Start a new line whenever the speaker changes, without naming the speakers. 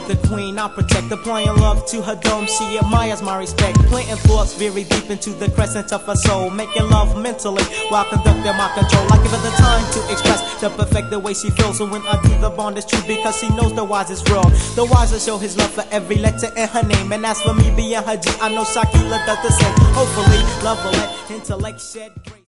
the queen I protect. Applying love to her dome, she admires my respect. Planting thoughts very deep into the crescent of her soul. Making love mentally while conducting my control. I give her the time to express the perfect the way she feels. So when I do, the bond is true because she knows the wise is real. The wise will show his love for every letter in her name. And as for me being her G, I know Shakila does the same. Hopefully love will let intellect shed grace.